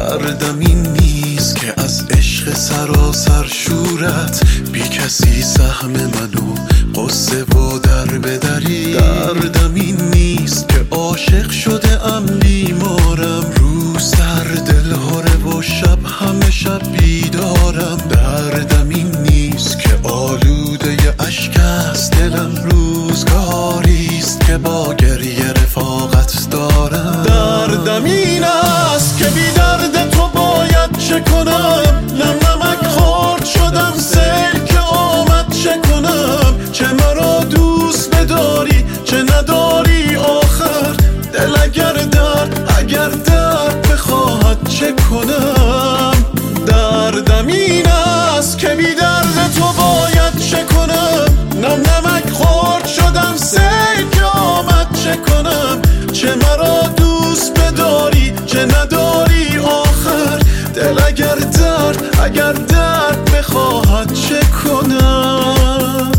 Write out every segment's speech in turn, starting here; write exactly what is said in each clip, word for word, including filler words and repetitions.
دردم این نیست که از عشق سراسر شورت بی کسی سهم منو قصه و در بدری. دردم این نیست که عاشق شده ام بیمارم، روز در دل هره و شب همه شب بیدارم. دردم این نیست که آلوده ی اشک است دلم، روزگاریست که با گریه رفاقت دارم. دردم این است که بی درد تو باید چه کنم، نم نمک خورد شدم سیل که آمد چه کنم. چه مرا دوست بداری چه نداری آخر، دل اگر درد اگر درد بخواهد چه کنم. دردم این است که بی درد تو باید چه کنم، نم نمک خورد شدم سیل که آمد چه کنم. چه مرا دوست بداری چه نداری آخر، دل اگر درد اگر درد بخواهد چه کنم.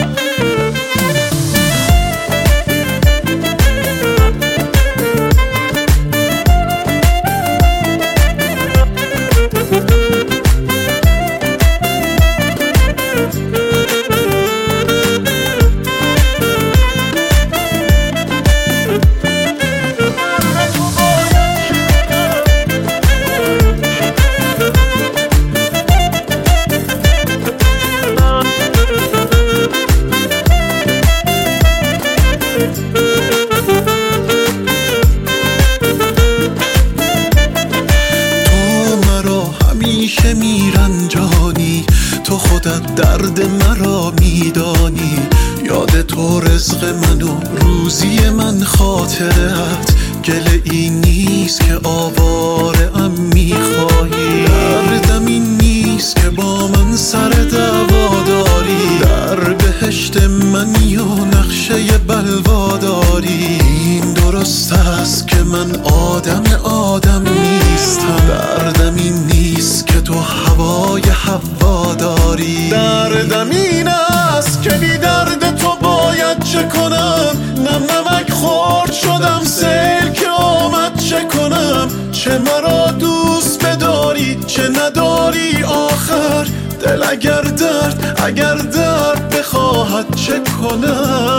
همیشه میرنجانی، تو خودت درد مرا میدانی. یاد تو رزق من و روزی من خاطرت، گله این نیست که آواره ام میخواهی. دردم این نیست که با من سر دعوا داری، در بهشت منی و نقشه بلوا داری. این درست است که من آدم آدم نیستم، دردم این نیست که تو هوای حوا داری. دردم این است که بی درد تو باید چه کنم، نم نمک خورد شدم سیل که آمد چه کنم. چه مرا دوست بداری چه نداری آخر، دل اگر درد اگر درد بخواهد چه کنم.